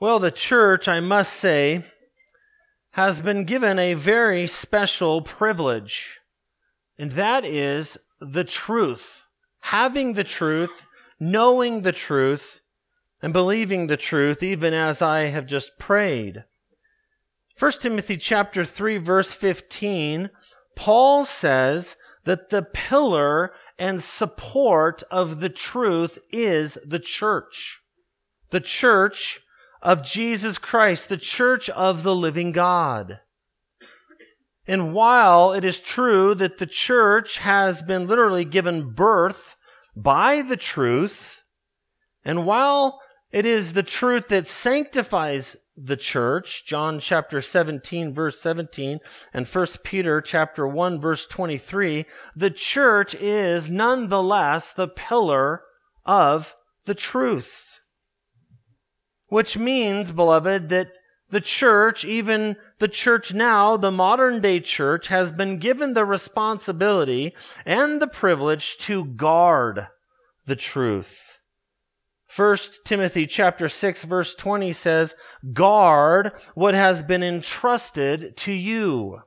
Well, the church, I must say, has been given a very special privilege, and that is the truth. Having the truth, knowing the truth, and believing the truth, even as I have just prayed. 1 Timothy chapter 3, verse 15, Paul says that the pillar and support of the truth is the church. The church of Jesus Christ, the church of the living God. And while it is true that the church has been literally given birth by the truth, and while it is the truth that sanctifies the church, John chapter 17, verse 17, and 1 Peter chapter 1, verse 23, the church is nonetheless the pillar of the truth. Which means, beloved, that the church, even the church now, the modern day church, has been given the responsibility and the privilege to guard the truth. 1 Timothy chapter 6, verse 20 says, "Guard what has been entrusted to you."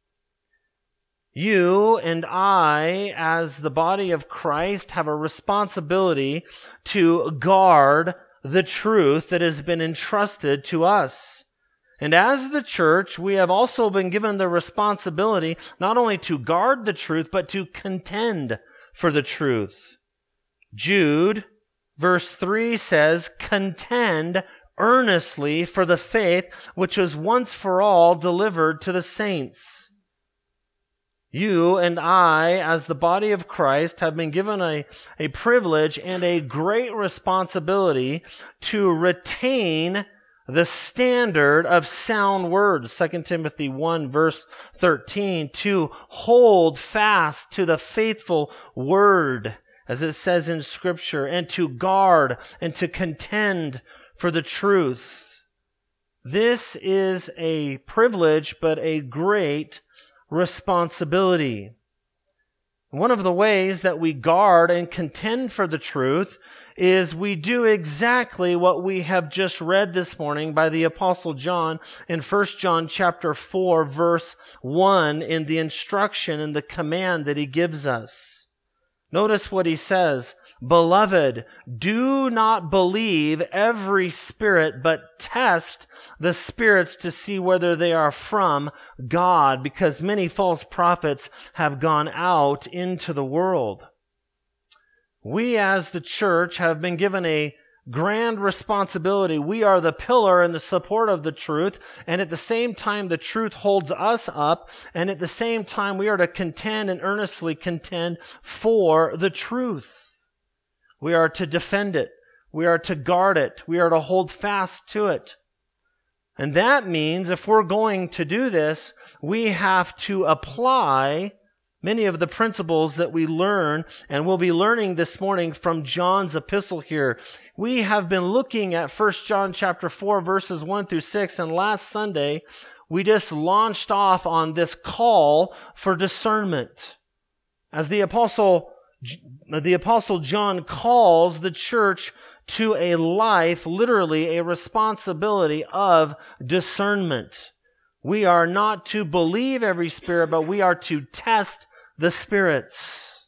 You and I, as the body of Christ, have a responsibility to guard the truth that has been entrusted to us. And as the church, we have also been given the responsibility not only to guard the truth, but to contend for the truth. Jude, verse 3 says, "Contend earnestly for the faith which was once for all delivered to the saints." You and I, as the body of Christ, have been given a privilege and a great responsibility to retain the standard of sound words. 2 Timothy 1, verse 13, to hold fast to the faithful word, as it says in Scripture, and to guard and to contend for the truth. This is a privilege, but a great responsibility. One of the ways that we guard and contend for the truth is we do exactly what we have just read this morning by the Apostle John in 1 John chapter 4, verse 1, in the instruction and the command that he gives us. Notice what he says, "Beloved, do not believe every spirit, but test the spirits to see whether they are from God, because many false prophets have gone out into the world." We as the church have been given a grand responsibility. We are the pillar and the support of the truth, and at the same time the truth holds us up, and at the same time we are to contend and earnestly contend for the truth. We are to defend it. We are to guard it. We are to hold fast to it. And that means if we're going to do this, we have to apply many of the principles that we learn, and we'll be learning this morning from John's epistle here. We have been looking at 1 John chapter 4, verses 1 through 6, and last Sunday, we just launched off on this call for discernment. As the Apostle John calls the church to a life, literally a responsibility of discernment. We are not to believe every spirit, but we are to test the spirits.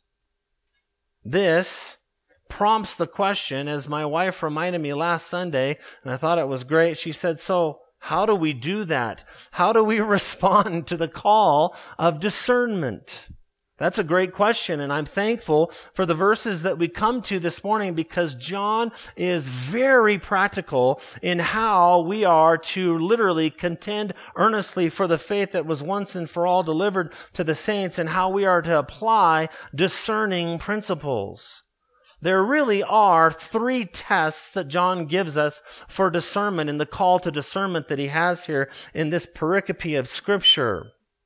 This prompts the question, as my wife reminded me last Sunday, and I thought it was great. She said, "So how do we do that? How do we respond to the call of discernment?" That's a great question, and I'm thankful for the verses that we come to this morning, because John is very practical in how we are to literally contend earnestly for the faith that was once and for all delivered to the saints, and how we are to apply discerning principles. There really are 3 tests that John gives us for discernment in the call to discernment that he has here in this pericope of Scripture.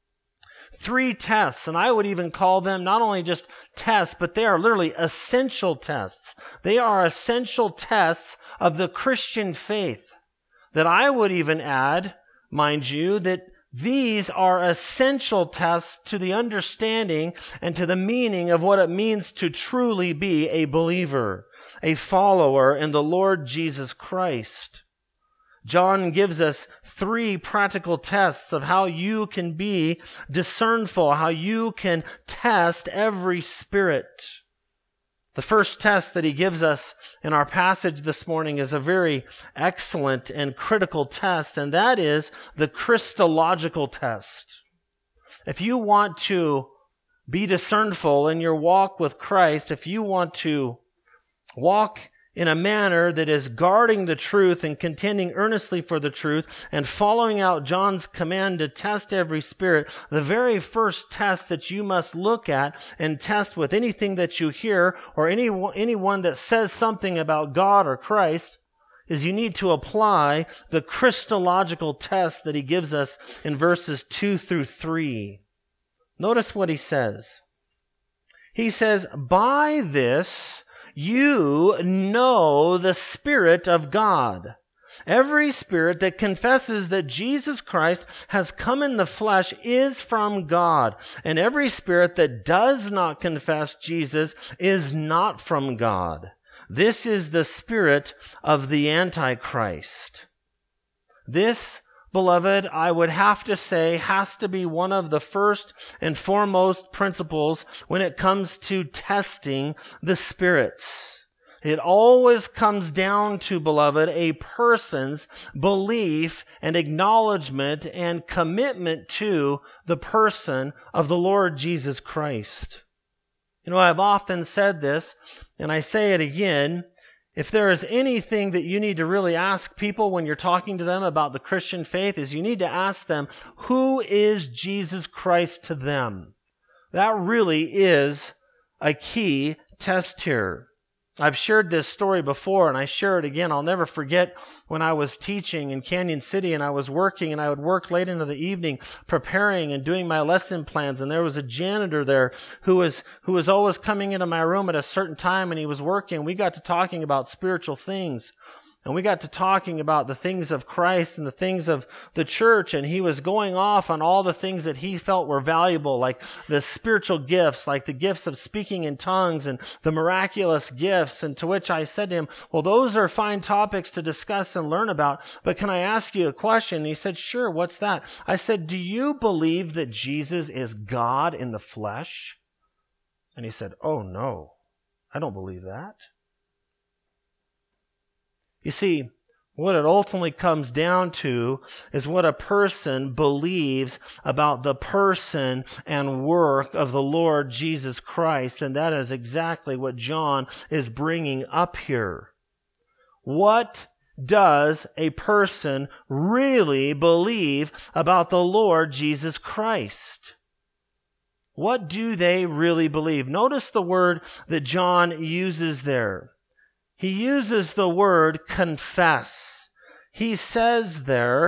3 tests, and I would even call them not only just tests, but they are literally essential tests. They are essential tests of the Christian faith. That I would even add, mind you, that these are essential tests to the understanding and to the meaning of what it means to truly be a believer, a follower in the Lord Jesus Christ. John gives us 3 practical tests of how you can be discernful, how you can test every spirit. The first test that he gives us in our passage this morning is a very excellent and critical test, and that is the Christological test. If you want to be discernful in your walk with Christ, if you want to walk in a manner that is guarding the truth and contending earnestly for the truth and following out John's command to test every spirit, the very first test that you must look at and test with anything that you hear or anyone that says something about God or Christ is you need to apply the Christological test that he gives us in verses 2 through 3. Notice what he says. He says, "By this you know the Spirit of God. Every spirit that confesses that Jesus Christ has come in the flesh is from God, and every spirit that does not confess Jesus is not from God. This is the spirit of the Antichrist." This, beloved, I would have to say, has to be one of the first and foremost principles when it comes to testing the spirits. It always comes down to, beloved, a person's belief and acknowledgement and commitment to the person of the Lord Jesus Christ. You know, I've often said this, and I say it again. If there is anything that you need to really ask people when you're talking to them about the Christian faith, is you need to ask them, who is Jesus Christ to them? That really is a key test here. I've shared this story before, and I share it again. I'll never forget when I was teaching in Canyon City, and I was working, and I would work late into the evening preparing and doing my lesson plans, and there was a janitor there who was always coming into my room at a certain time, and he was working. We got to talking about spiritual things, and we got to talking about the things of Christ and the things of the church, and he was going off on all the things that he felt were valuable, like the spiritual gifts, like the gifts of speaking in tongues and the miraculous gifts, and to which I said to him, well, those are fine topics to discuss and learn about, but can I ask you a question? And he said, sure, what's that? I said, do you believe that Jesus is God in the flesh? And he said, oh no, I don't believe that. You see, what it ultimately comes down to is what a person believes about the person and work of the Lord Jesus Christ, and that is exactly what John is bringing up here. What does a person really believe about the Lord Jesus Christ? What do they really believe? Notice the word that John uses there. He uses the word confess. He says,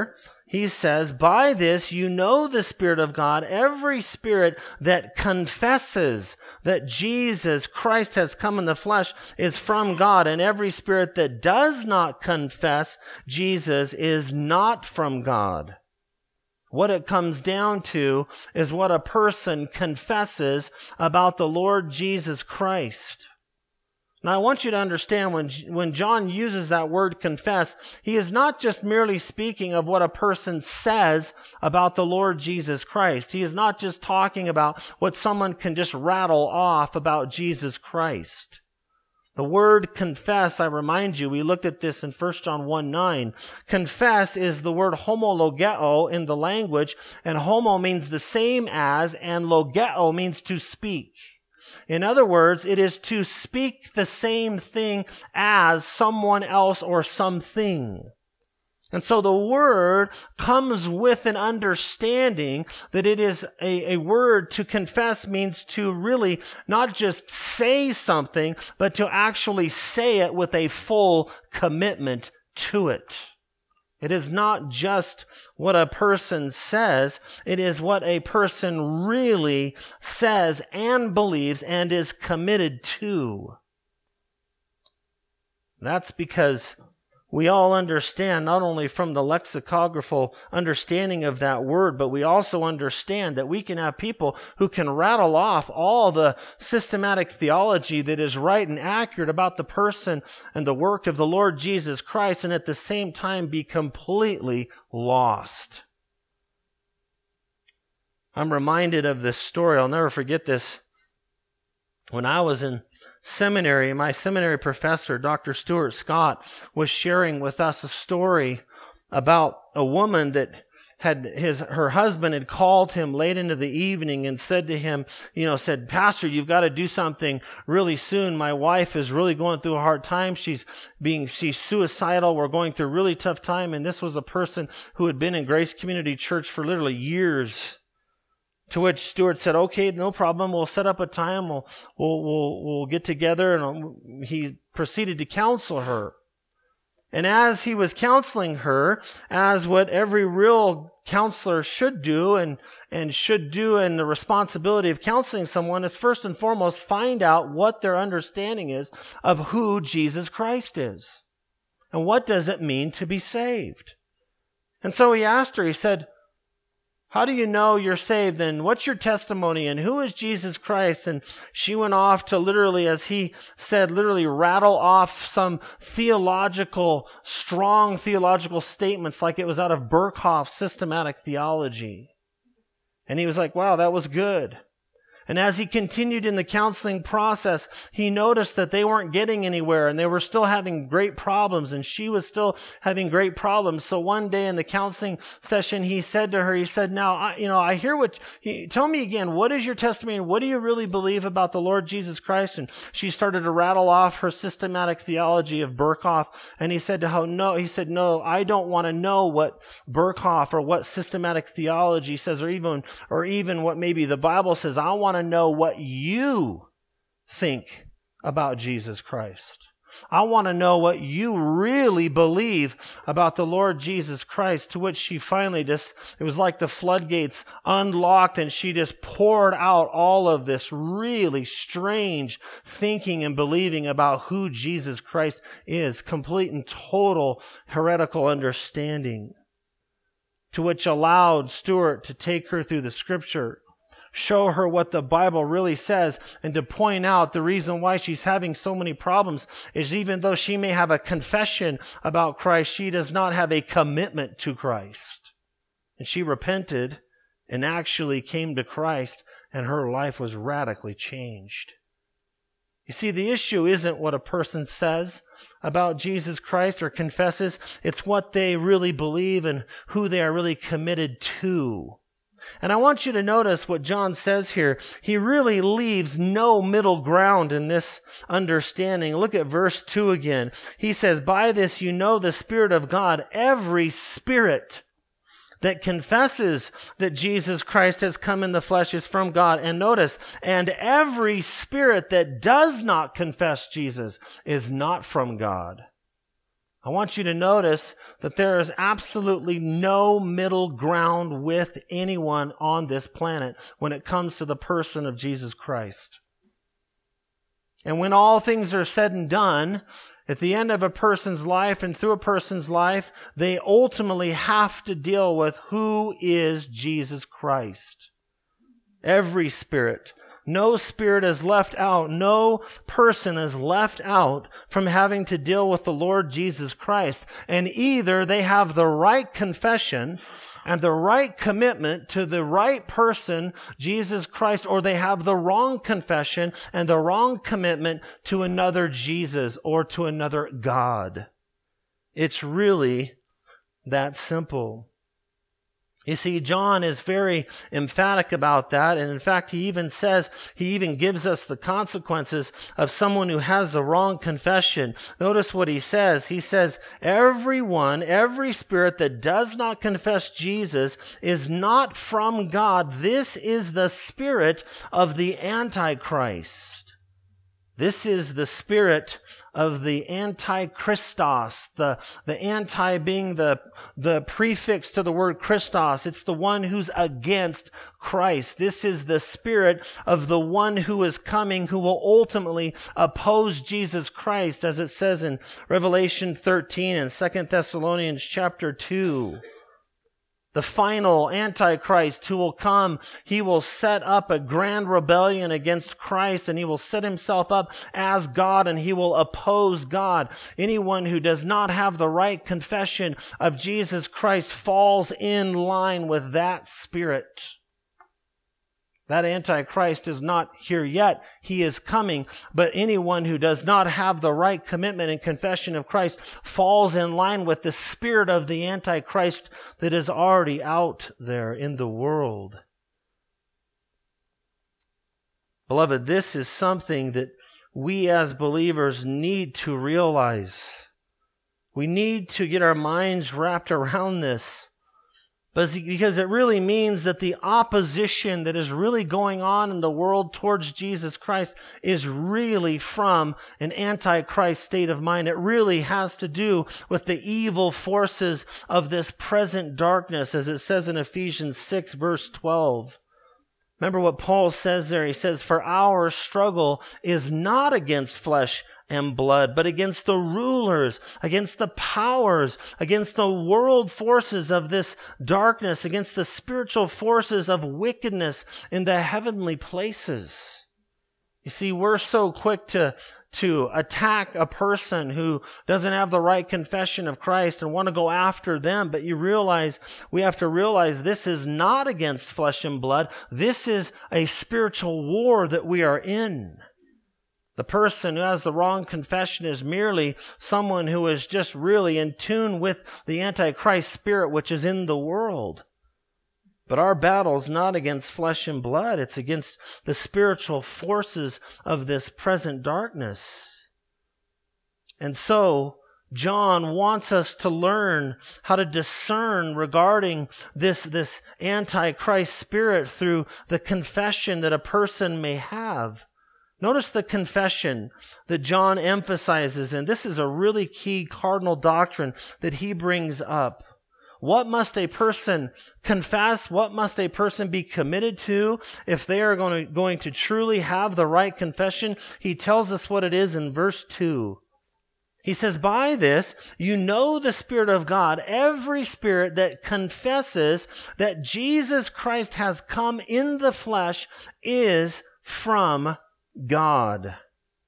by this you know the Spirit of God. Every spirit that confesses that Jesus Christ has come in the flesh is from God, and every spirit that does not confess Jesus is not from God. What it comes down to is what a person confesses about the Lord Jesus Christ. Now, I want you to understand when John uses that word confess, he is not just merely speaking of what a person says about the Lord Jesus Christ. He is not just talking about what someone can just rattle off about Jesus Christ. The word confess, I remind you, we looked at this in 1 John 1:9. Confess is the word homologeo in the language, and homo means the same as, and logeo means to speak. In other words, it is to speak the same thing as someone else or something. And so the word comes with an understanding that it is a word. To confess means to really not just say something, but to actually say it with a full commitment to it. It is not just what a person says, it is what a person really says and believes and is committed to. That's because we all understand, not only from the lexicographical understanding of that word, but we also understand that we can have people who can rattle off all the systematic theology that is right and accurate about the person and the work of the Lord Jesus Christ, and at the same time be completely lost. I'm reminded of this story. I'll never forget this. When I was in seminary, my seminary professor, Dr. Stuart Scott, was sharing with us a story about a woman that her husband had called him late into the evening and said to him, said, "Pastor, you've got to do something really soon. My wife is really going through a hard time. She's suicidal. We're going through a really tough time." And this was a person who had been in Grace Community Church for literally years. To which Stuart said, "Okay, no problem. We'll set up a time. We'll get together." And he proceeded to counsel her. And as he was counseling her, as what every real counselor should do and should do, and the responsibility of counseling someone is first and foremost find out what their understanding is of who Jesus Christ is. And what does it mean to be saved? And so he asked her, he said, "How do you know you're saved, and what's your testimony, and who is Jesus Christ?" And she went off to literally, as he said, literally rattle off some strong theological statements like it was out of Berkhoff's systematic theology. And he was like, "Wow, that was good." And as he continued in the counseling process, he noticed that they weren't getting anywhere and they were still having great problems, and she was still having great problems. So one day in the counseling session, he said to her, he said, "Now, I hear tell me again, what is your testimony? What do you really believe about the Lord Jesus Christ?" And she started to rattle off her systematic theology of Berkhoff. And he said to her, "No," he said, "No, I don't want to know what Berkhoff or what systematic theology says, or even what maybe the Bible says. I want to know what you think about Jesus Christ. I want to know what you really believe about the Lord Jesus Christ." To which she finally it was like the floodgates unlocked, and she just poured out all of this really strange thinking and believing about who Jesus Christ is, complete and total heretical understanding. To which allowed Stuart to take her through the Scripture, show her what the Bible really says, and to point out the reason why she's having so many problems is even though she may have a confession about Christ, she does not have a commitment to Christ. And she repented and actually came to Christ, and her life was radically changed. You see, the issue isn't what a person says about Jesus Christ or confesses. It's what they really believe and who they are really committed to. And I want you to notice what John says here. He really leaves no middle ground in this understanding. Look at verse 2 again. He says, "By this you know the Spirit of God. Every spirit that confesses that Jesus Christ has come in the flesh is from God." And notice, "and every spirit that does not confess Jesus is not from God." I want you to notice that there is absolutely no middle ground with anyone on this planet when it comes to the person of Jesus Christ. And when all things are said and done, at the end of a person's life and through a person's life, they ultimately have to deal with who is Jesus Christ. Every spirit. No spirit is left out. No person is left out from having to deal with the Lord Jesus Christ. And either they have the right confession and the right commitment to the right person, Jesus Christ, or they have the wrong confession and the wrong commitment to another Jesus or to another God. It's really that simple. You see, John is very emphatic about that. And in fact, he even gives us the consequences of someone who has the wrong confession. Notice what he says. He says, every spirit that does not confess Jesus is not from God. This is the spirit of the Antichrist. This is the spirit of the Antichristos, the anti being the prefix to the word Christos. It's the one who's against Christ. This is the spirit of the one who is coming, who will ultimately oppose Jesus Christ, as it says in Revelation 13 and 2 Thessalonians chapter 2. The final Antichrist who will come, he will set up a grand rebellion against Christ, and he will set himself up as God, and he will oppose God. Anyone who does not have the right confession of Jesus Christ falls in line with that spirit. That Antichrist is not here yet. He is coming. But anyone who does not have the right commitment and confession of Christ falls in line with the spirit of the Antichrist that is already out there in the world. Beloved, this is something that we as believers need to realize. We need to get our minds wrapped around this. Because it really means that the opposition that is really going on in the world towards Jesus Christ is really from an antichrist state of mind. It really has to do with the evil forces of this present darkness, as it says in Ephesians 6, verse 12. Remember what Paul says there. He says, "For our struggle is not against flesh and blood, but against the rulers, against the powers, against the world forces of this darkness, against the spiritual forces of wickedness in the heavenly places." You see, we're so quick to attack a person who doesn't have the right confession of Christ and want to go after them. But we have to realize this is not against flesh and blood. This is a spiritual war that we are in. The person who has the wrong confession is merely someone who is just really in tune with the Antichrist spirit which is in the world. But our battle is not against flesh and blood. It's against the spiritual forces of this present darkness. And so, John wants us to learn how to discern regarding this Antichrist spirit through the confession that a person may have. Notice the confession that John emphasizes, and this is a really key cardinal doctrine that he brings up. What must a person confess? What must a person be committed to if they are going to truly have the right confession? He tells us what it is in verse 2. He says, "By this you know the Spirit of God. Every spirit that confesses that Jesus Christ has come in the flesh is from God."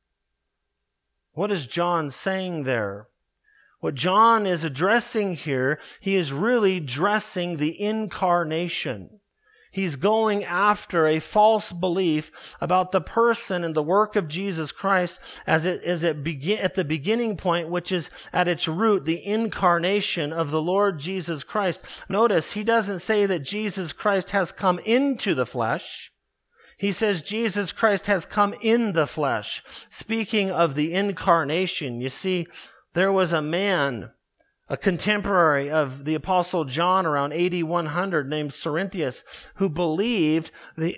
What is John saying there? What John is addressing here, he is really addressing the incarnation. He's going after a false belief about the person and the work of Jesus Christ at the beginning point, which is at its root, the incarnation of the Lord Jesus Christ. Notice, he doesn't say that Jesus Christ has come into the flesh. He says Jesus Christ has come in the flesh. Speaking of the incarnation, you see, there was a man, a contemporary of the Apostle John around AD 100 named Cerinthius, who believed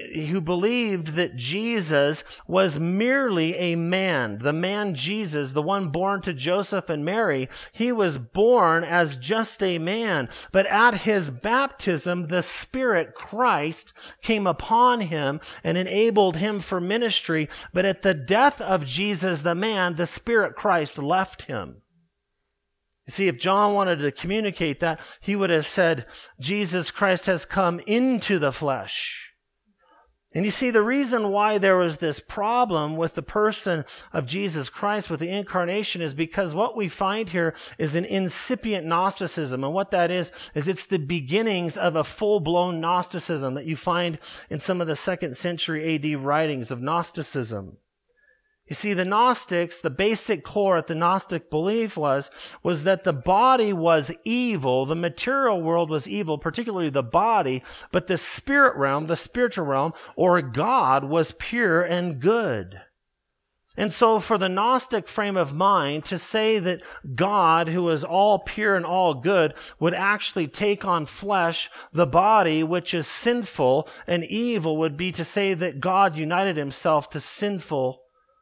that Jesus was merely a man. The man Jesus, the one born to Joseph and Mary, he was born as just a man. But at his baptism, the Spirit Christ came upon him and enabled him for ministry. But at the death of Jesus, the man, the Spirit Christ left him. You see, if John wanted to communicate that, he would have said, Jesus Christ has come into the flesh. And you see, the reason why there was this problem with the person of Jesus Christ, with the incarnation, is because what we find here is an incipient Gnosticism. And what that is it's the beginnings of a full-blown Gnosticism that you find in some of the 2nd century AD writings of Gnosticism. You see, the Gnostics, the basic core at the Gnostic belief was that the body was evil, the material world was evil, particularly the body, but the spirit realm, the spiritual realm, or God, was pure and good. And so for the Gnostic frame of mind to say that God, who is all pure and all good, would actually take on flesh, the body, which is sinful and evil, would be to say that God united himself to sinful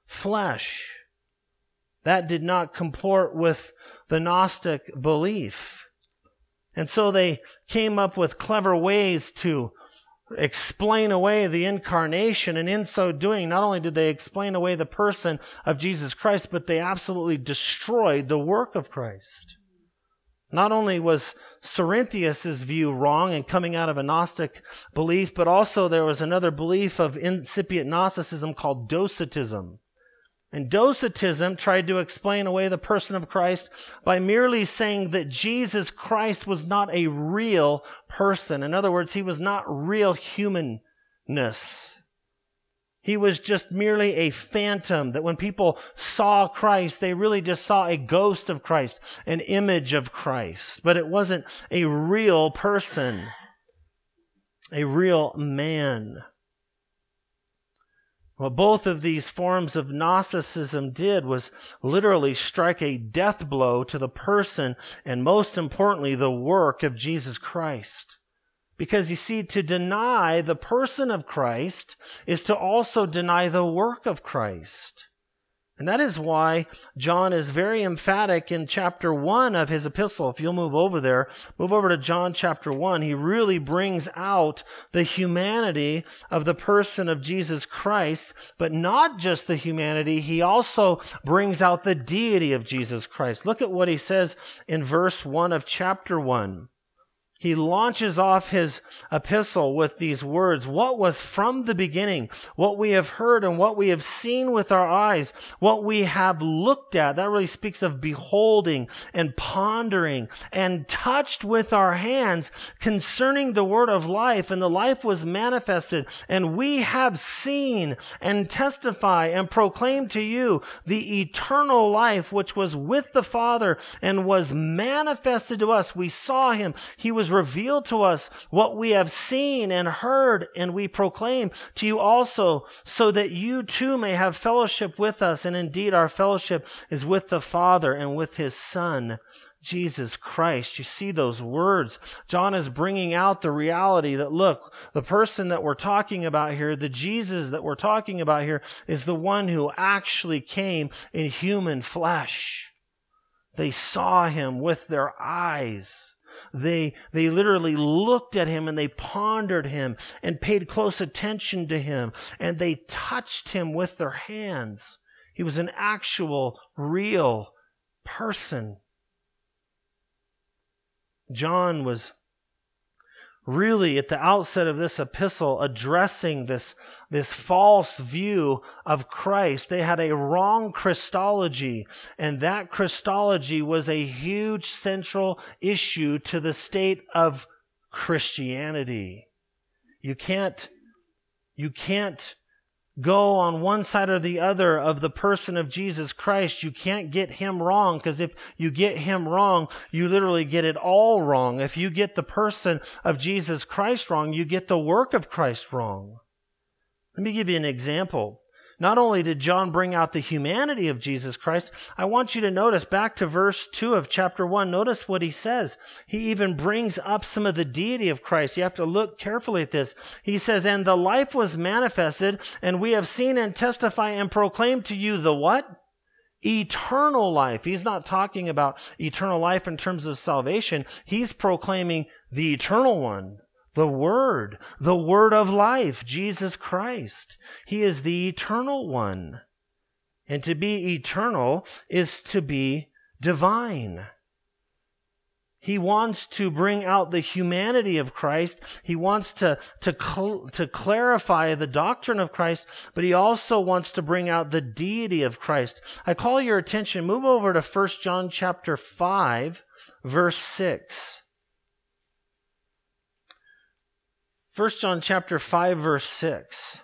flesh. That did not comport with the Gnostic belief. And so they came up with clever ways to explain away the incarnation, and in so doing, not only did they explain away the person of Jesus Christ, but they absolutely destroyed the work of Christ. Not only was Cerinthius' view wrong and coming out of a Gnostic belief, but also there was another belief of incipient Gnosticism called Docetism. And Docetism tried to explain away the person of Christ by merely saying that Jesus Christ was not a real person. In other words, he was not real humanness. He was just merely a phantom, that when people saw Christ, they really just saw a ghost of Christ, an image of Christ. But it wasn't a real person, a real man. What both of these forms of Gnosticism did was literally strike a death blow to the person and, most importantly, the work of Jesus Christ. Because you see, to deny the person of Christ is to also deny the work of Christ. And that is why John is very emphatic in chapter 1 of his epistle. If you'll move over to John chapter 1. He really brings out the humanity of the person of Jesus Christ, but not just the humanity, he also brings out the deity of Jesus Christ. Look at what he says in verse 1 of chapter 1. He launches off his epistle with these words, what was from the beginning, what we have heard and what we have seen with our eyes, what we have looked at. That really speaks of beholding and pondering and touched with our hands concerning the word of life. And the life was manifested, and we have seen and testify and proclaim to you the eternal life which was with the Father and was manifested to us. We saw him. He was revealed to us. What we have seen and heard, and we proclaim to you also, so that you too may have fellowship with us. And indeed, our fellowship is with the Father and with his Son, Jesus Christ. You see those words. John is bringing out the reality that, look, the person that we're talking about here, the Jesus that we're talking about here, is the one who actually came in human flesh. They saw him with their eyes. They literally looked at him and they pondered him and paid close attention to him, and they touched him with their hands. He was an actual, real person. John was really at the outset of this epistle addressing this false view of Christ. They had a wrong Christology, and that Christology was a huge central issue to the state of Christianity. You can't go on one side or the other of the person of Jesus Christ. You can't get him wrong, because if you get him wrong, you literally get it all wrong. If you get the person of Jesus Christ wrong, you get the work of Christ wrong. Let me give you an example. Not only did John bring out the humanity of Jesus Christ, I want you to notice back to verse 2 of chapter 1. Notice what he says. He even brings up some of the deity of Christ. You have to look carefully at this. He says, and the life was manifested, and we have seen and testify and proclaim to you the what? Eternal life. He's not talking about eternal life in terms of salvation. He's proclaiming the eternal one. The Word of life, Jesus Christ. He is the eternal one. And to be eternal is to be divine. He wants to bring out the humanity of Christ. He wants to clarify the doctrine of Christ, but he also wants to bring out the deity of Christ. I call your attention, move over to 1 John chapter 5, verse 6. 1 John chapter 5, verse 6.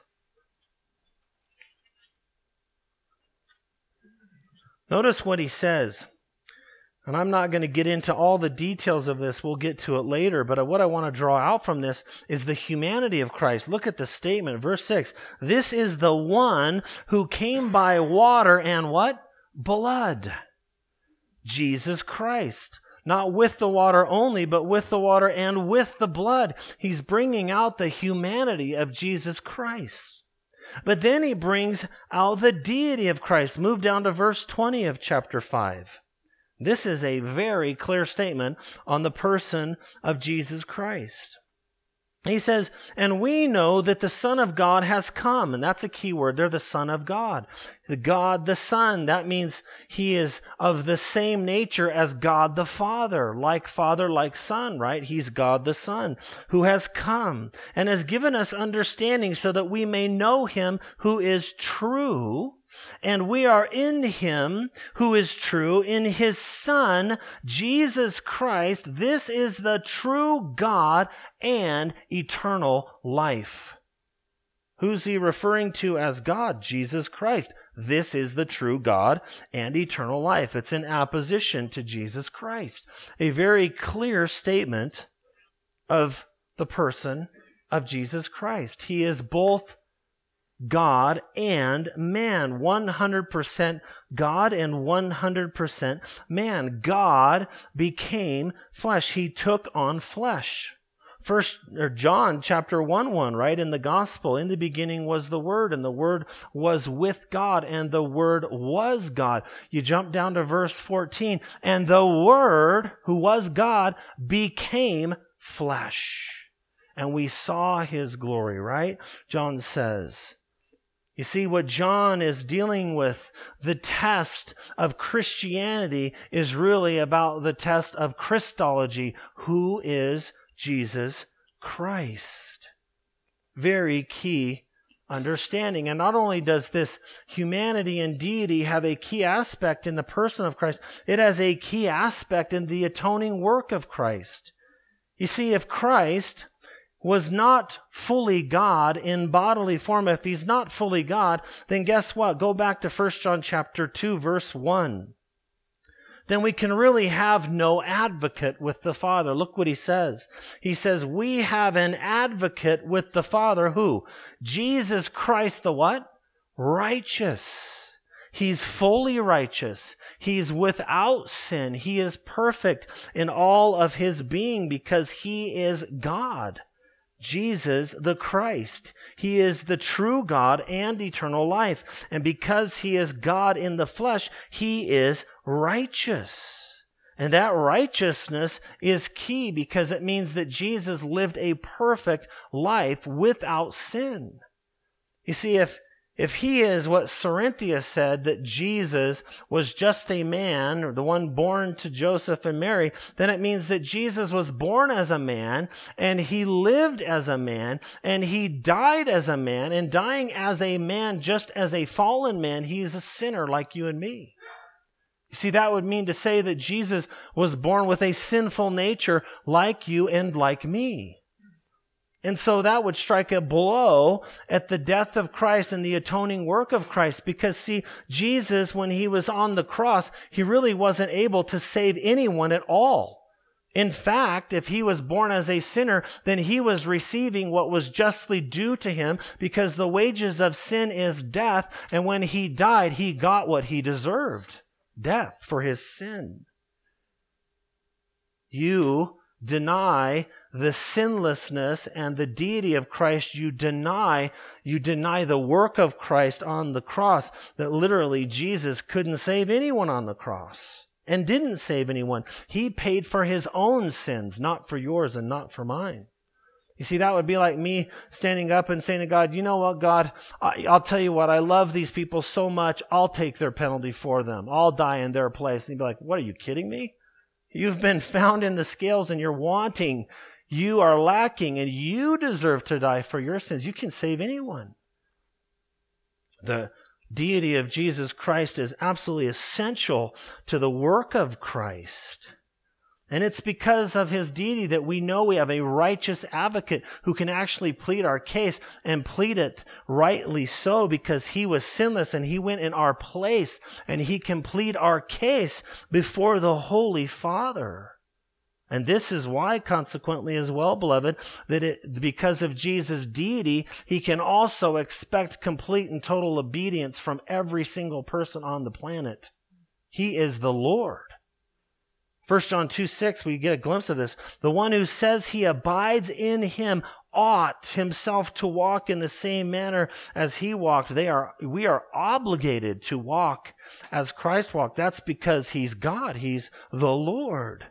Notice what he says. And I'm not going to get into all the details of this. We'll get to it later. But what I want to draw out from this is the humanity of Christ. Look at the statement, verse 6. This is the one who came by water and what? Blood. Jesus Christ. Not with the water only, but with the water and with the blood. He's bringing out the humanity of Jesus Christ. But then he brings out the deity of Christ. Move down to verse 20 of chapter 5. This is a very clear statement on the person of Jesus Christ. He says, and we know that the Son of God has come. And that's a key word there, the Son of God. The God, the Son, that means he is of the same nature as God the Father, like Son, right? He's God the Son, who has come and has given us understanding so that we may know him who is true. And we are in him who is true, in his Son, Jesus Christ. This is the true God and eternal life. Who's he referring to as God? Jesus Christ. This is the true God and eternal life. It's in opposition to Jesus Christ. A very clear statement of the person of Jesus Christ. He is both God and man, 100% God and 100% man. God became flesh. He took on flesh. John chapter 1:1, right, in the gospel, in the beginning was the Word, and the Word was with God, and the Word was God. You jump down to verse 14, and the Word, who was God, became flesh. And we saw his glory, right? John says. You see, what John is dealing with, the test of Christianity, is really about the test of Christology. Who is Jesus Christ? Very key understanding. And not only does this humanity and deity have a key aspect in the person of Christ, it has a key aspect in the atoning work of Christ. You see, if Christ was not fully God in bodily form, if he's not fully God, then guess what? Go back to 1 John chapter 2, verse 1. Then we can really have no advocate with the Father. Look what he says. He says, we have an advocate with the Father. Who? Jesus Christ, the what? Righteous. He's fully righteous. He's without sin. He is perfect in all of his being because he is God. Jesus the Christ. He is the true God and eternal life. And because he is God in the flesh, he is righteous. And that righteousness is key because it means that Jesus lived a perfect life without sin. You see, if he is what Cerinthia said, that Jesus was just a man, or the one born to Joseph and Mary, then it means that Jesus was born as a man, and he lived as a man, and he died as a man, and dying as a man, just as a fallen man, he's a sinner like you and me. You see, that would mean to say that Jesus was born with a sinful nature like you and like me. And so that would strike a blow at the death of Christ and the atoning work of Christ. Because see, Jesus, when he was on the cross, he really wasn't able to save anyone at all. In fact, if he was born as a sinner, then he was receiving what was justly due to him, because the wages of sin is death. And when he died, he got what he deserved, death for his sin. You deny the sinlessness and the deity of Christ. You deny the work of Christ on the cross, that literally Jesus couldn't save anyone on the cross and didn't save anyone. He paid for his own sins, not for yours and not for mine. You see, that would be like me standing up and saying to God, you know what, God, I'll tell you what, I love these people so much, I'll take their penalty for them. I'll die in their place. And he'd be like, what, are you kidding me? You've been found in the scales and you're wanting. You are lacking and you deserve to die for your sins. You can save anyone. The deity of Jesus Christ is absolutely essential to the work of Christ. And it's because of his deity that we know we have a righteous advocate who can actually plead our case and plead it rightly so, because he was sinless and he went in our place and he can plead our case before the Holy Father. And this is why, consequently as well, beloved, that because of Jesus' deity, he can also expect complete and total obedience from every single person on the planet. He is the Lord. 1 John 2:6, we get a glimpse of this. The one who says he abides in him ought himself to walk in the same manner as he walked. We are obligated to walk as Christ walked. That's because he's God. He's the Lord.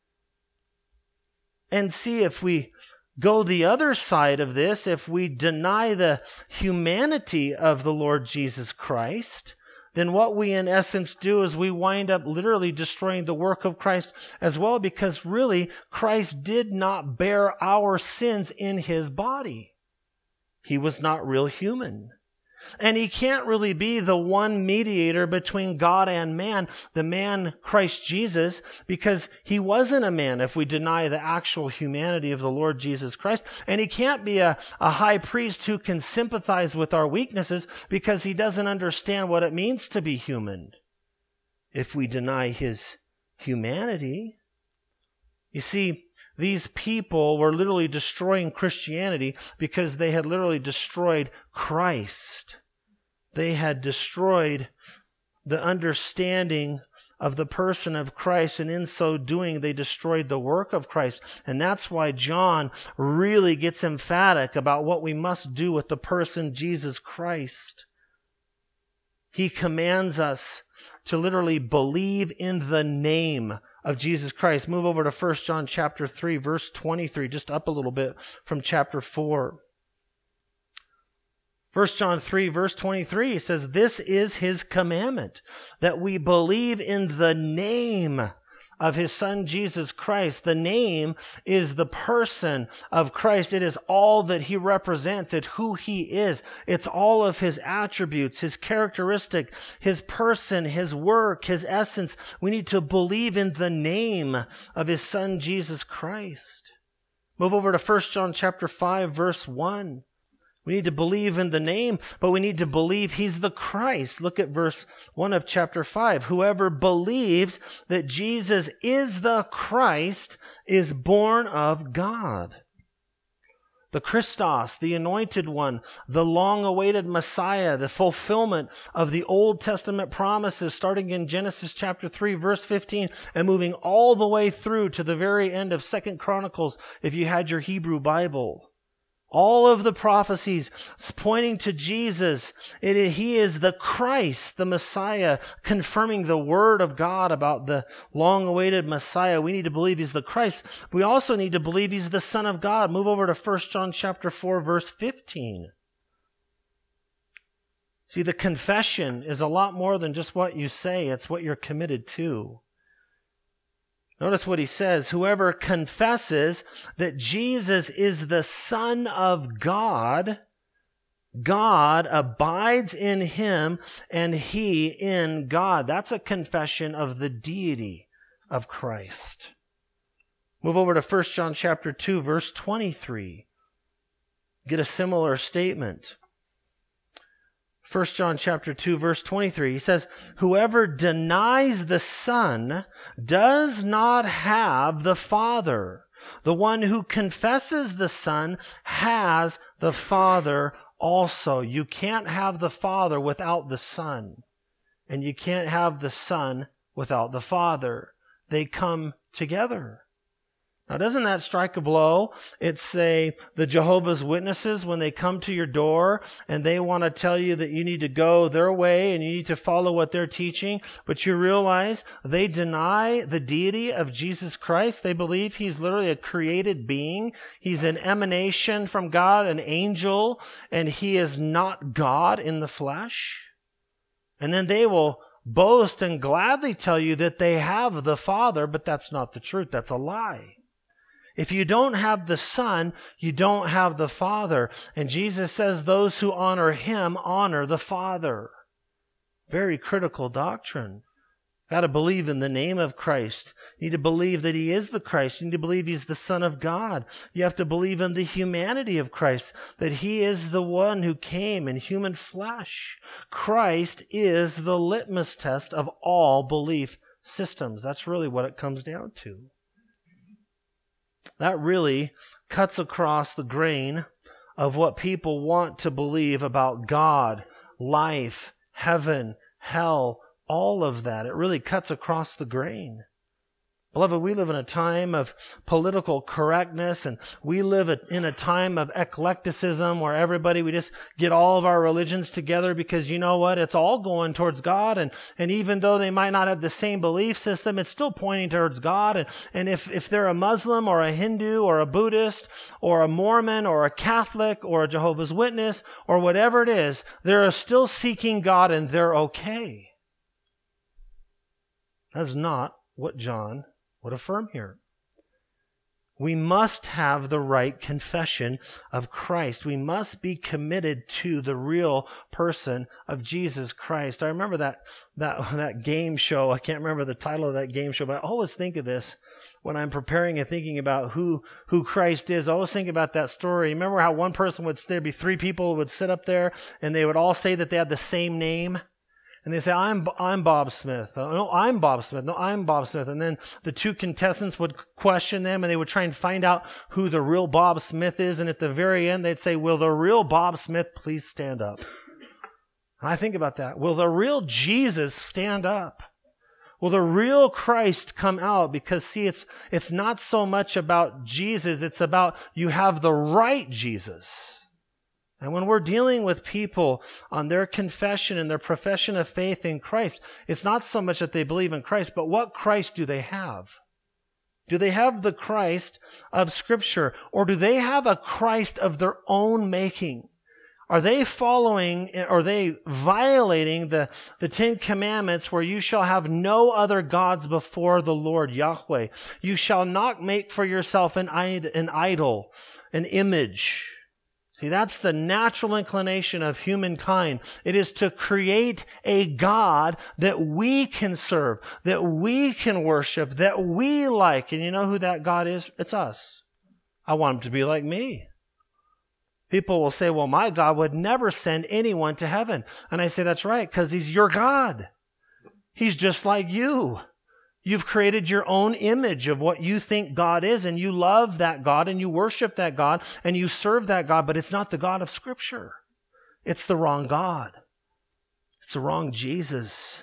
And see, if we go the other side of this, if we deny the humanity of the Lord Jesus Christ, then what we in essence do is we wind up literally destroying the work of Christ as well, because really Christ did not bear our sins in his body. He was not real human. And he can't really be the one mediator between God and man, the man Christ Jesus, because he wasn't a man if we deny the actual humanity of the Lord Jesus Christ. And he can't be a high priest who can sympathize with our weaknesses, because he doesn't understand what it means to be human if we deny his humanity. You see, these people were literally destroying Christianity because they had literally destroyed Christ. They had destroyed the understanding of the person of Christ, and in so doing, they destroyed the work of Christ. And that's why John really gets emphatic about what we must do with the person Jesus Christ. He commands us to literally believe in the name of Jesus Christ. Move over to 1 John chapter 3, verse 23, just up a little bit from chapter 4. 1 John 3, verse 23 says, "This is his commandment, that we believe in the name of his Son Jesus Christ." The name is the person of Christ. It is all that he represents. It's who he is. It's all of his attributes, his characteristic, his person, his work, his essence. We need to believe in the name of his Son Jesus Christ. Move over to 1 John chapter 5, verse 1. We need to believe in the name, but we need to believe he's the Christ. Look at verse 1 of chapter 5. "Whoever believes that Jesus is the Christ is born of God." The Christos, the anointed one, the long-awaited Messiah, the fulfillment of the Old Testament promises starting in Genesis chapter 3, verse 15, and moving all the way through to the very end of 2 Chronicles, if you had your Hebrew Bible. All of the prophecies pointing to Jesus. He is the Christ, the Messiah, confirming the word of God about the long-awaited Messiah. We need to believe he's the Christ. We also need to believe he's the Son of God. Move over to 1 John chapter 4, verse 15. See, the confession is a lot more than just what you say. It's what you're committed to. Notice what he says, "Whoever confesses that Jesus is the Son of God, God abides in him and he in God." That's a confession of the deity of Christ. Move over to 1 John chapter 2, verse 23. Get a similar statement. 1 John chapter 2, verse 23, he says, "Whoever denies the Son does not have the Father. The one who confesses the Son has the Father also." You can't have the Father without the Son. And you can't have the Son without the Father. They come together. Now, doesn't that strike a blow? It's say the Jehovah's Witnesses, when they come to your door and they want to tell you that you need to go their way and you need to follow what they're teaching, but you realize they deny the deity of Jesus Christ. They believe he's literally a created being. He's an emanation from God, an angel, and he is not God in the flesh. And then they will boast and gladly tell you that they have the Father, but that's not the truth. That's a lie. If you don't have the Son, you don't have the Father. And Jesus says those who honor him honor the Father. Very critical doctrine. Got to believe in the name of Christ. You need to believe that he is the Christ. You need to believe he's the Son of God. You have to believe in the humanity of Christ, that he is the one who came in human flesh. Christ is the litmus test of all belief systems. That's really what it comes down to. That really cuts across the grain of what people want to believe about God, life, heaven, hell, all of that. It really cuts across the grain. Beloved, we live in a time of political correctness, and we live in a time of eclecticism where we just get all of our religions together because you know what? It's all going towards God, and even though they might not have the same belief system, it's still pointing towards God. And if they're a Muslim or a Hindu or a Buddhist or a Mormon or a Catholic or a Jehovah's Witness or whatever it is, they're still seeking God and they're okay. That's not what John would affirm here. We must have the right confession of Christ. We must be committed to the real person of Jesus Christ. I remember that game show. I can't remember the title of that game show, but I always think of this when I'm preparing and thinking about who Christ is. I always think about that story. Remember how one person there'd be three people who would sit up there and they would all say that they had the same name? And they say, I'm Bob Smith. No, I'm Bob Smith. No, I'm Bob Smith. And then the two contestants would question them and they would try and find out who the real Bob Smith is. And at the very end, they'd say, will the real Bob Smith please stand up? And I think about that. Will the real Jesus stand up? Will the real Christ come out? Because see, it's not so much about Jesus. It's about you have the right Jesus. And when we're dealing with people on their confession and their profession of faith in Christ, it's not so much that they believe in Christ, but what Christ do they have? Do they have the Christ of Scripture, or do they have a Christ of their own making? Are they violating the Ten Commandments where you shall have no other gods before the Lord Yahweh? You shall not make for yourself an idol, an image. See, that's the natural inclination of humankind. It is to create a God that we can serve, that we can worship, that we like. And you know who that God is? It's us. I want him to be like me. People will say, well, my God would never send anyone to heaven. And I say, that's right, because he's your God. He's just like you. You've created your own image of what you think God is, and you love that God, and you worship that God, and you serve that God, but it's not the God of Scripture. It's the wrong God. It's the wrong Jesus.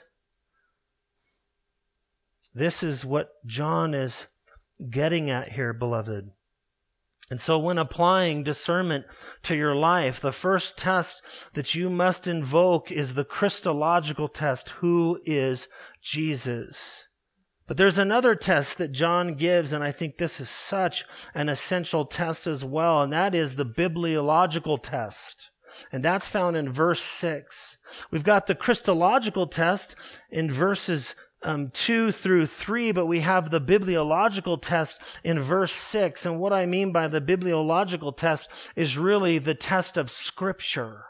This is what John is getting at here, beloved. And so when applying discernment to your life, the first test that you must invoke is the Christological test. Who is Jesus? But there's another test that John gives, and I think this is such an essential test as well, and that is the bibliological test. And that's found in verse 6. We've got the Christological test in verses 2 through 3, but we have the bibliological test in verse 6. And what I mean by the bibliological test is really the test of Scripture,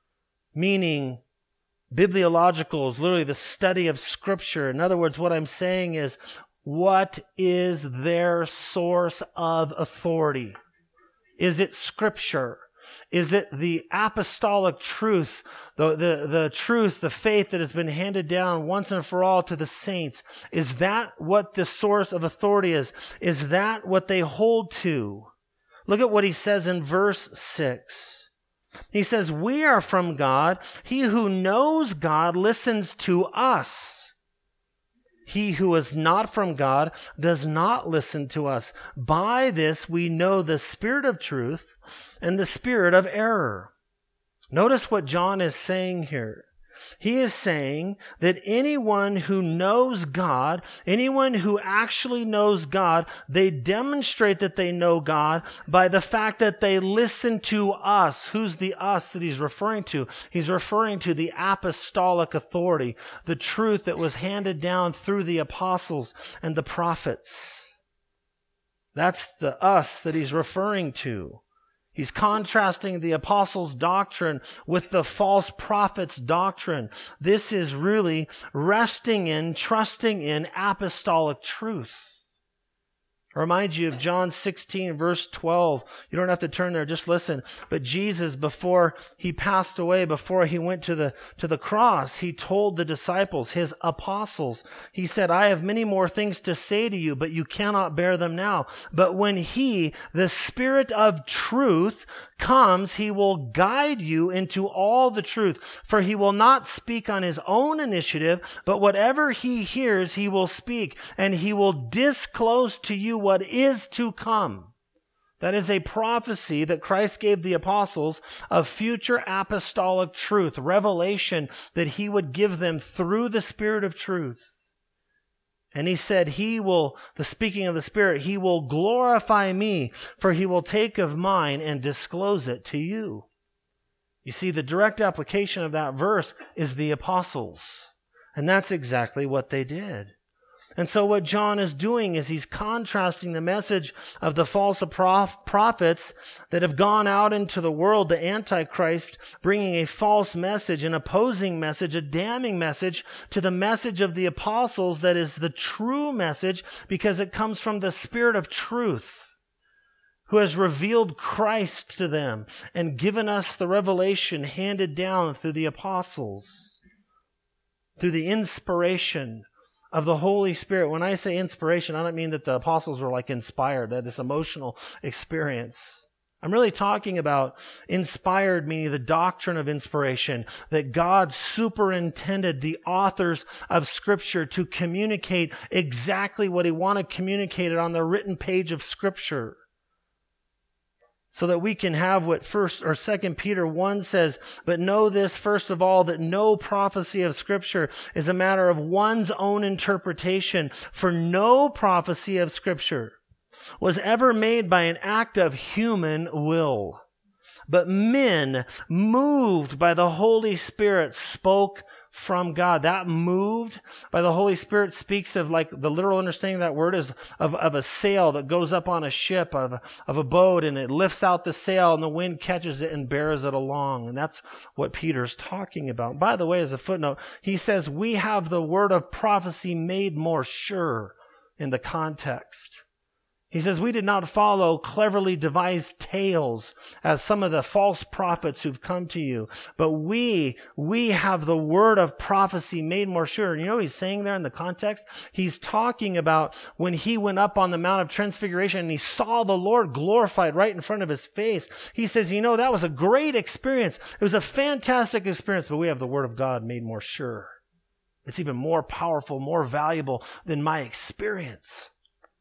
meaning bibliological is literally the study of Scripture. In other words, what I'm saying is, what is their source of authority? Is it Scripture? Is it the apostolic truth, the truth, the faith that has been handed down once and for all to the saints? Is that what the source of authority is? Is that what they hold to? Look at what he says in verse 6. He says, we are from God. He who knows God listens to us. He who is not from God does not listen to us. By this we know the spirit of truth and the spirit of error. Notice what John is saying here. He is saying that anyone who knows God, anyone who actually knows God, they demonstrate that they know God by the fact that they listen to us. Who's the us that he's referring to? He's referring to the apostolic authority, the truth that was handed down through the apostles and the prophets. That's the us that he's referring to. He's contrasting the apostles' doctrine with the false prophets' doctrine. This is really resting in, trusting in apostolic truth. I remind you of John 16, verse 12. You don't have to turn there, just listen. But Jesus, before he passed away, before he went to the cross, he told the disciples, his apostles, he said, I have many more things to say to you, but you cannot bear them now. But when he, the Spirit of truth, comes, he will guide you into all the truth. For he will not speak on his own initiative, but whatever he hears, he will speak, and he will disclose to you what is to come. That is a prophecy that Christ gave the apostles of future apostolic truth, revelation that he would give them through the Spirit of truth. And he said, speaking of the Spirit, he will glorify me, for he will take of mine and disclose it to you. You see, the direct application of that verse is the apostles. And that's exactly what they did. And so what John is doing is he's contrasting the message of the false prophets that have gone out into the world, the Antichrist, bringing a false message, an opposing message, a damning message, to the message of the apostles that is the true message because it comes from the Spirit of truth, who has revealed Christ to them and given us the revelation handed down through the apostles, through the inspiration of the Holy Spirit. When I say inspiration, I don't mean that the apostles were like inspired, that this emotional experience. I'm really talking about inspired, meaning the doctrine of inspiration, that God superintended the authors of Scripture to communicate exactly what he wanted communicated on the written page of Scripture. So that we can have what 1 or 2 Peter 1 says, but know this first of all, that no prophecy of Scripture is a matter of one's own interpretation, for no prophecy of Scripture was ever made by an act of human will. But men, moved by the Holy Spirit, spoke from God. That moved by the Holy Spirit speaks of, like, the literal understanding of that word is of a sail that goes up on a ship, of a boat, and it lifts out the sail and the wind catches it and bears it along. And that's what Peter's talking about. By the way, as a footnote, he says we have the word of prophecy made more sure in the context. He says, we did not follow cleverly devised tales as some of the false prophets who've come to you, but we have the word of prophecy made more sure. And you know what he's saying there in the context? He's talking about when he went up on the Mount of Transfiguration and he saw the Lord glorified right in front of his face. He says, that was a great experience. It was a fantastic experience, but we have the word of God made more sure. It's even more powerful, more valuable than my experience.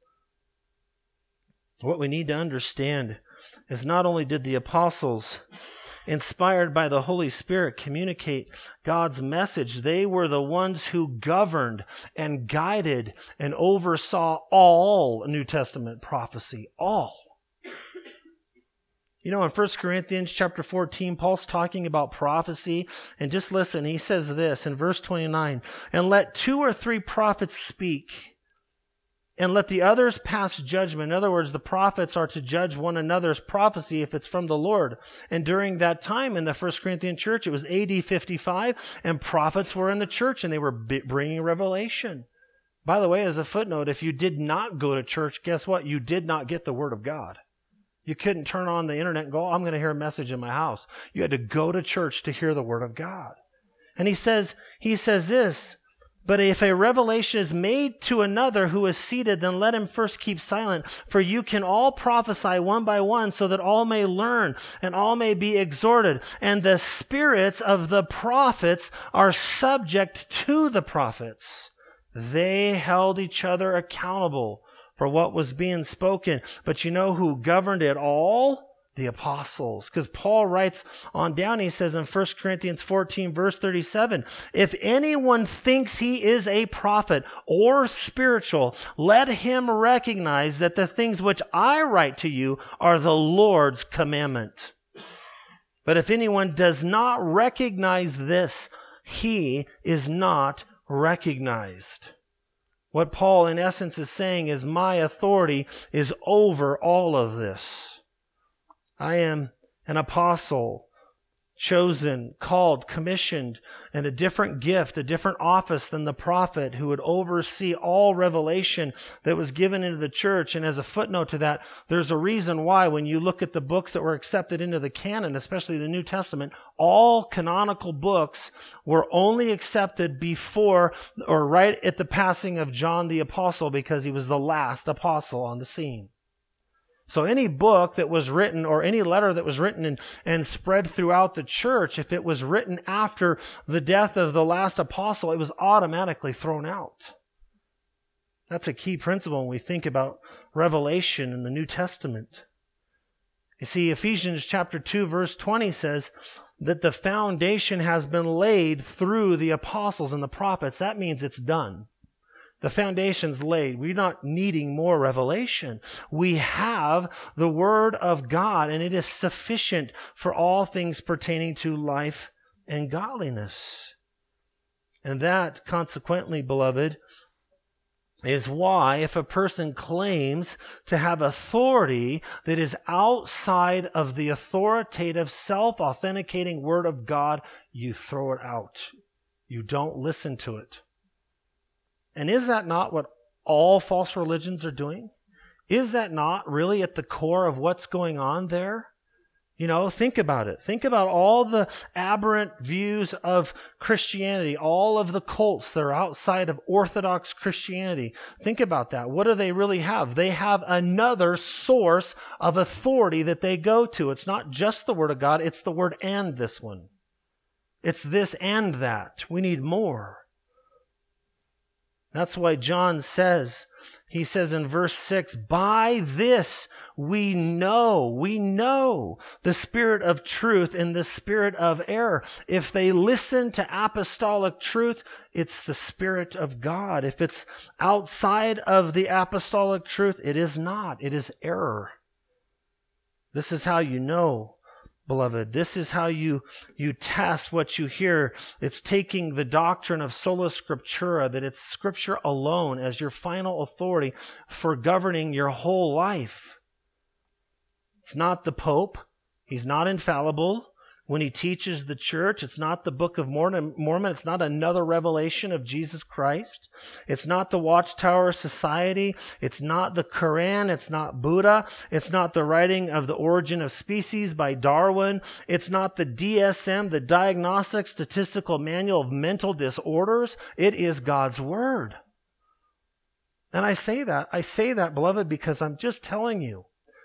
What we need to understand is not only did the apostles, inspired by the Holy Spirit, communicate God's message, they were the ones who governed and guided and oversaw all New Testament prophecy. All. In 1 Corinthians chapter 14, Paul's talking about prophecy. And just listen, he says this in verse 29, and let 2 or 3 prophets speak, and let the others pass judgment. In other words, the prophets are to judge one another's prophecy if it's from the Lord. And during that time in the 1 Corinthian church, it was AD 55, and prophets were in the church, and they were bringing revelation. By the way, as a footnote, if you did not go to church, guess what? You did not get the Word of God. You couldn't turn on the internet and go, I'm going to hear a message in my house. You had to go to church to hear the Word of God. And he says this, but if a revelation is made to another who is seated, then let him first keep silent. For you can all prophesy one by one, so that all may learn and all may be exhorted. And the spirits of the prophets are subject to the prophets. They held each other accountable for what was being spoken. But you know who governed it all? The apostles. Because Paul writes on down, he says in 1 Corinthians 14, verse 37, if anyone thinks he is a prophet or spiritual, let him recognize that the things which I write to you are the Lord's commandment. But if anyone does not recognize this, he is not recognized. What Paul in essence is saying is my authority is over all of this. I am an apostle. chosen, called, commissioned, and a different gift, a different office than the prophet who would oversee all revelation that was given into the church. And as a footnote to that, there's a reason why when you look at the books that were accepted into the canon, especially the New Testament, all canonical books were only accepted before or right at the passing of John the Apostle, because he was the last apostle on the scene. So any book that was written or any letter that was written and spread throughout the church, if it was written after the death of the last apostle, it was automatically thrown out. That's a key principle when we think about revelation in the New Testament. You see, Ephesians chapter 2, verse 20 says that the foundation has been laid through the apostles and the prophets. That means it's done. The foundation's laid. We're not needing more revelation. We have the Word of God, and it is sufficient for all things pertaining to life and godliness. And that, consequently, beloved, is why if a person claims to have authority that is outside of the authoritative, self-authenticating Word of God, you throw it out. You don't listen to it. And is that not what all false religions are doing? Is that not really at the core of what's going on there? You know, think about it. Think about all the aberrant views of Christianity, all of the cults that are outside of Orthodox Christianity. Think about that. What do they really have? They have another source of authority that they go to. It's not just the Word of God, it's the Word and this one. It's this and that. We need more. That's why John says, he says in verse 6, by this we know the spirit of truth and the spirit of error. If they listen to apostolic truth, it's the Spirit of God. If it's outside of the apostolic truth, it is not. It is error. This is how you know, beloved. This is how you test what you hear. It's taking the doctrine of sola scriptura, that it's Scripture alone as your final authority for governing your whole life. It's not the Pope. He's not infallible. When he teaches the church, it's not the Book of Mormon. It's not another revelation of Jesus Christ. It's not the Watchtower Society. It's not the Quran. It's not Buddha. It's not the writing of The Origin of Species by Darwin. It's not the DSM, the Diagnostic Statistical Manual of Mental Disorders. It is God's Word. And I say that, beloved, because I'm just telling you,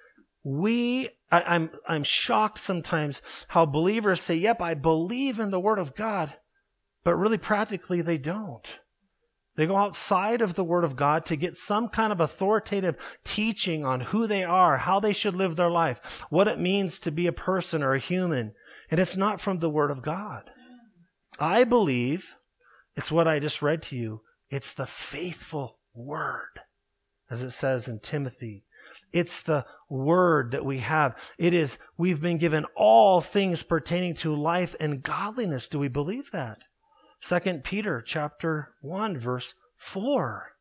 I'm shocked sometimes how believers say, yep, I believe in the Word of God, but really practically they don't. They go outside of the Word of God to get some kind of authoritative teaching on who they are, how they should live their life, what it means to be a person or a human, and it's not from the Word of God. I believe it's what I just read to you. It's the faithful Word, as it says in Timothy. It's the Word that we have. We've been given all things pertaining to life and godliness. Do we believe that? 2 Peter chapter 1, verse 4.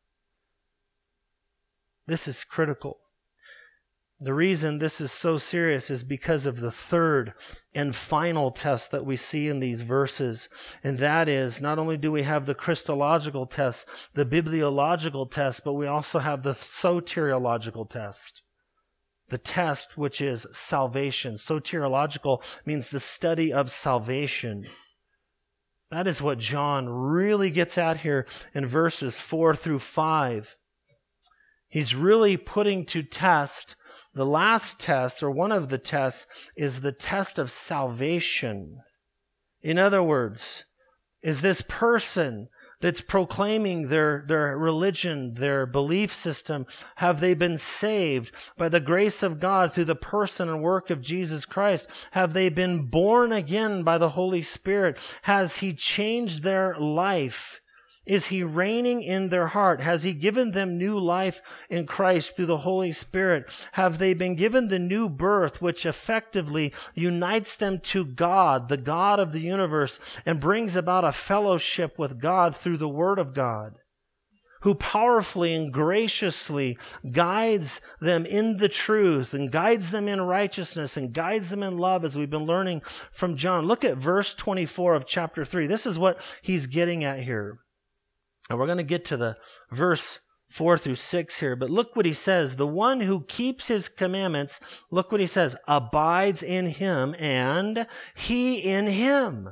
This is critical. The reason this is so serious is because of the third and final test that we see in these verses. And that is, not only do we have the Christological test, the bibliological test, but we also have the soteriological test. The test which is salvation. Soteriological means the study of salvation. That is what John really gets at here in verses 4 through 5. He's really putting to test the last test, or one of the tests, is the test of salvation. In other words, is this person that's proclaiming their religion, their belief system, have they been saved by the grace of God through the person and work of Jesus Christ? Have they been born again by the Holy Spirit? Has He changed their life? Is He reigning in their heart? Has He given them new life in Christ through the Holy Spirit? Have they been given the new birth, which effectively unites them to God, the God of the universe, and brings about a fellowship with God through the Word of God? who powerfully and graciously guides them in the truth and guides them in righteousness and guides them in love, as we've been learning from John. Look at verse 24 of chapter 3. This is what he's getting at here. And we're going to get to the verse 4 through 6 here, but look what he says. The one who keeps his commandments, look what he says, abides in him and he in him.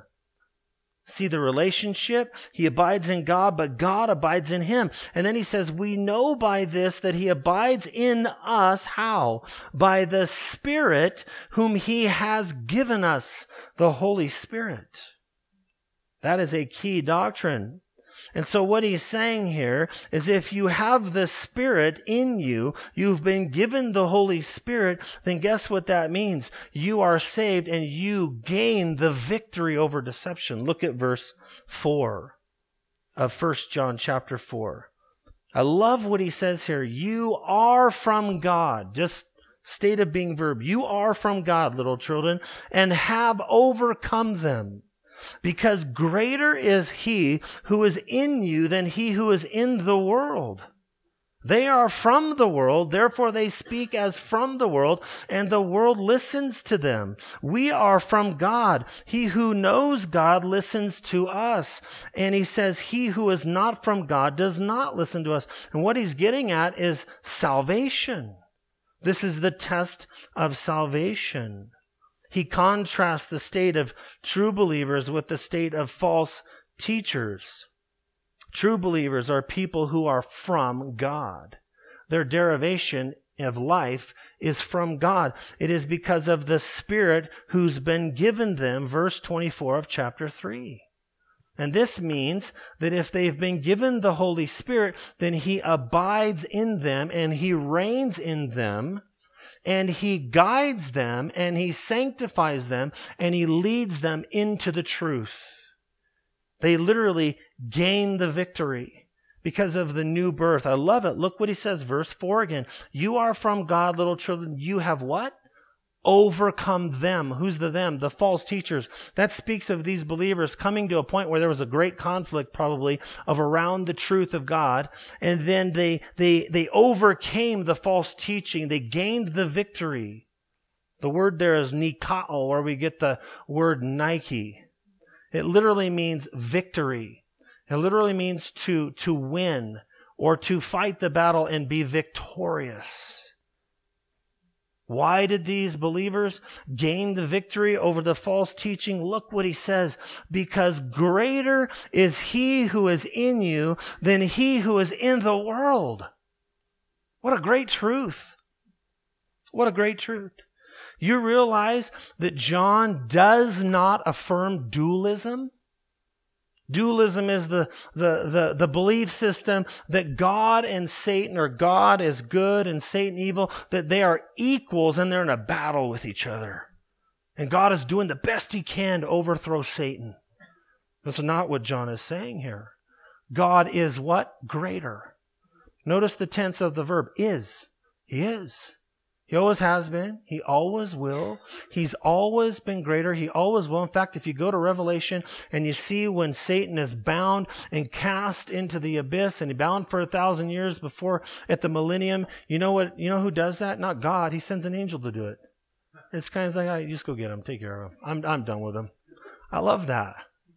See the relationship? He abides in God, but God abides in him. And then he says, we know by this that he abides in us. How? By the Spirit whom he has given us, the Holy Spirit. That is a key doctrine. And so what he's saying here is if you have the Spirit in you, you've been given the Holy Spirit, then guess what that means? You are saved and you gain the victory over deception. Look at verse 4 of 1 John chapter 4. I love what he says here. You are from God. Just state of being verb. You are from God, little children, and have overcome them. Because greater is he who is in you than he who is in the world. They are from the world, therefore they speak as from the world, and the world listens to them. We are from God. He who knows God listens to us. And he says, he who is not from God does not listen to us. And what he's getting at is salvation. This is the test of salvation. He contrasts the state of true believers with the state of false teachers. True believers are people who are from God. Their derivation of life is from God. It is because of the Spirit who's been given them, verse 24 of chapter 3. And this means that if they've been given the Holy Spirit, then he abides in them and he reigns in them. And he guides them, and he sanctifies them, and he leads them into the truth. They literally gain the victory because of the new birth. I love it. Look what he says, verse 4 again. You are from God, little children. You have what? Overcome them. Who's the them? The false teachers. That speaks of these believers coming to a point where there was a great conflict probably of around the truth of God. And then they overcame the false teaching. They gained the victory. The word there is nikao, where we get the word Nike. It literally means victory. It literally means to win or to fight the battle and be victorious. Why did these believers gain the victory over the false teaching? Look what he says. Because greater is he who is in you than he who is in the world. What a great truth. What a great truth. You realize that John does not affirm dualism? Dualism is the belief system that God and Satan, or God is good and Satan evil, that they are equals and they're in a battle with each other. And God is doing the best he can to overthrow Satan. That's not what John is saying here. God is what? Greater. Notice the tense of the verb, is. He is. He always has been. He always will. He's always been greater. He always will. In fact, if you go to Revelation and you see when Satan is bound and cast into the abyss, and he bound for 1,000 years before at the millennium, you know who does that? Not God. He sends an angel to do it. It's kind of like, you just go get him. Take care of him. I'm done with him. I love that.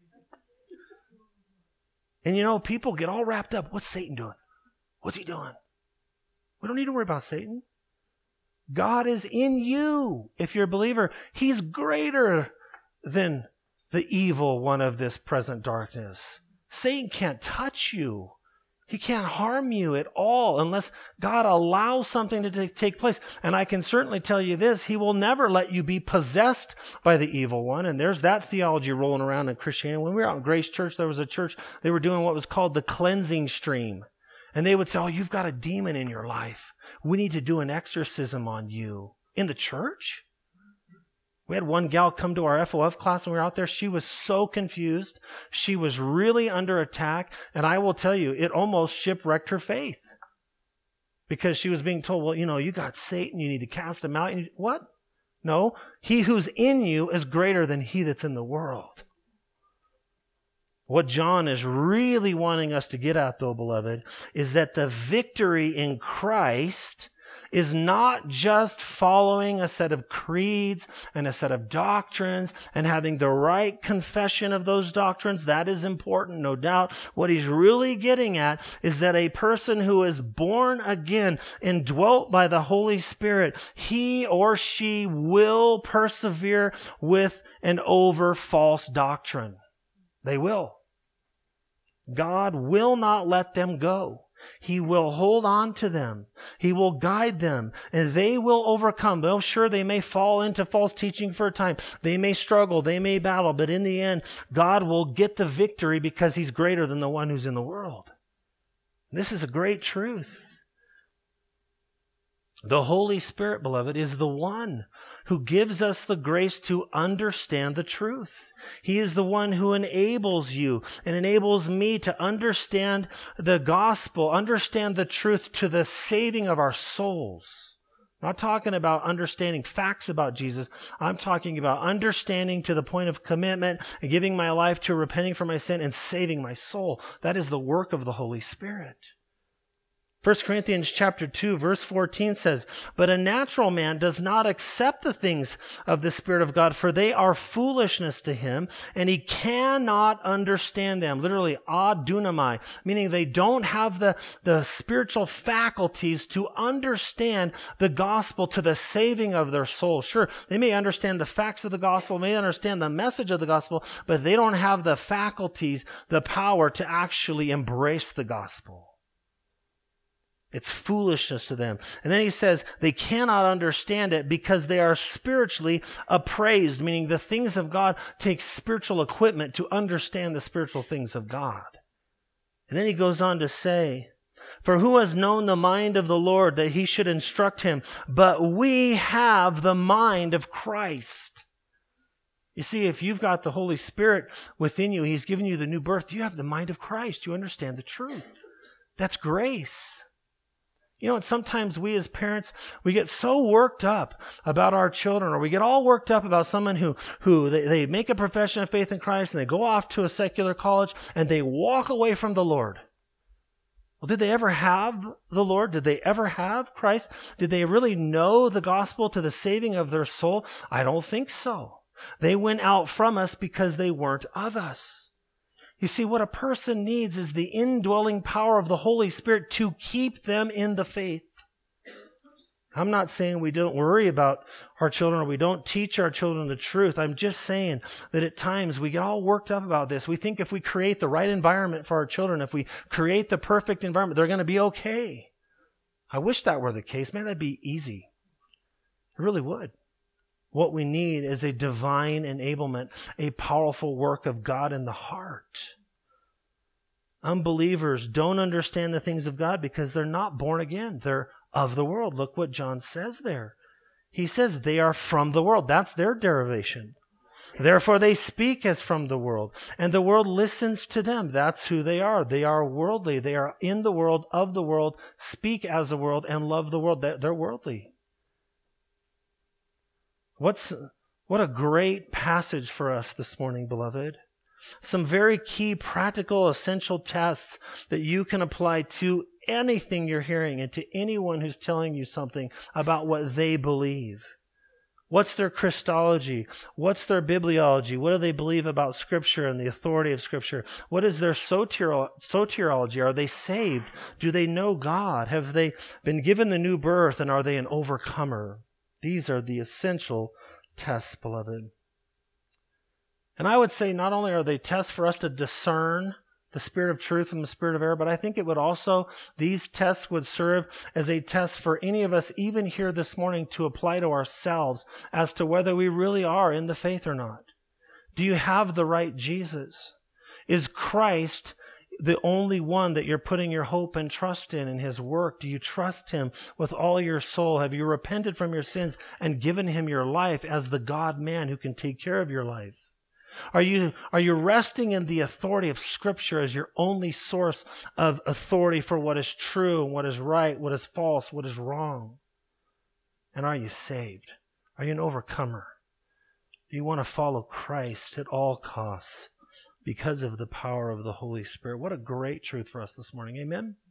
And people get all wrapped up. What's Satan doing? What's he doing? We don't need to worry about Satan. God is in you. If you're a believer, he's greater than the evil one of this present darkness. Satan can't touch you. He can't harm you at all unless God allows something to take place. And I can certainly tell you this, he will never let you be possessed by the evil one. And there's that theology rolling around in Christianity. When we were out in Grace Church, there was a church, they were doing what was called the cleansing stream. And they would say, you've got a demon in your life. We need to do an exorcism on you. In the church? We had one gal come to our FOF class when we were out there. She was so confused. She was really under attack. And I will tell you, it almost shipwrecked her faith. Because she was being told, you got Satan. You need to cast him out. What? No. He who's in you is greater than he that's in the world. What John is really wanting us to get at, though, beloved, is that the victory in Christ is not just following a set of creeds and a set of doctrines and having the right confession of those doctrines. That is important, no doubt. What he's really getting at is that a person who is born again, indwelt by the Holy Spirit, he or she will persevere with and over false doctrine. They will. God will not let them go. He will hold on to them. He will guide them, and they will overcome. Though sure, they may fall into false teaching for a time. They may struggle. They may battle. But in the end, God will get the victory because He's greater than the one who's in the world. This is a great truth. The Holy Spirit, beloved, is the one who gives us the grace to understand the truth. He is the one who enables you and enables me to understand the gospel, understand the truth to the saving of our souls. I'm not talking about understanding facts about Jesus. I'm talking about understanding to the point of commitment and giving my life to repenting for my sin and saving my soul. That is the work of the Holy Spirit. 1 Corinthians chapter 2, verse 14 says, "But a natural man does not accept the things of the Spirit of God, for they are foolishness to him, and he cannot understand them." Literally, adunamai, meaning they don't have the spiritual faculties to understand the gospel to the saving of their soul. Sure, they may understand the facts of the gospel, may understand the message of the gospel, but they don't have the faculties, the power to actually embrace the gospel. It's foolishness to them. And then he says they cannot understand it because they are spiritually appraised, meaning the things of God take spiritual equipment to understand the spiritual things of God. And then he goes on to say, "For who has known the mind of the Lord that He should instruct him? But we have the mind of Christ." You see, if you've got the Holy Spirit within you, He's given you the new birth, you have the mind of Christ. You understand the truth. That's grace. You know, and sometimes we as parents, we get so worked up about our children, or we get all worked up about someone who they make a profession of faith in Christ and they go off to a secular college and they walk away from the Lord. Well, did they ever have the Lord? Did they ever have Christ? Did they really know the gospel to the saving of their soul? I don't think so. They went out from us because they weren't of us. You see, what a person needs is the indwelling power of the Holy Spirit to keep them in the faith. I'm not saying we don't worry about our children or we don't teach our children the truth. I'm just saying that at times we get all worked up about this. We think if we create the right environment for our children, if we create the perfect environment, they're going to be okay. I wish that were the case. Man, that'd be easy. It really would. What we need is a divine enablement, a powerful work of God in the heart. Unbelievers don't understand the things of God because they're not born again. They're of the world. Look what John says there. He says they are from the world. That's their derivation. Therefore they speak as from the world, and the world listens to them. That's who they are. They are worldly. They are in the world, of the world, speak as the world, and love the world. They're worldly. What a great passage for us this morning, beloved. Some very key, practical, essential tests that you can apply to anything you're hearing and to anyone who's telling you something about what they believe. What's their Christology? What's their bibliology? What do they believe about Scripture and the authority of Scripture? What is their soteriology? Are they saved? Do they know God? Have they been given the new birth, and are they an overcomer? These are the essential tests, beloved. And I would say not only are they tests for us to discern the spirit of truth from the spirit of error, but I think it would also, these tests would serve as a test for any of us, even here this morning, to apply to ourselves as to whether we really are in the faith or not. Do you have the right Jesus? Is Christ the only one that you're putting your hope and trust in His work? Do you trust Him with all your soul? Have you repented from your sins and given Him your life as the God-man who can take care of your life? Are you resting in the authority of Scripture as your only source of authority for what is true, what is right, what is false, what is wrong? And are you saved? Are you an overcomer? Do you want to follow Christ at all costs? because of the power of the Holy Spirit. What a great truth for us this morning. Amen.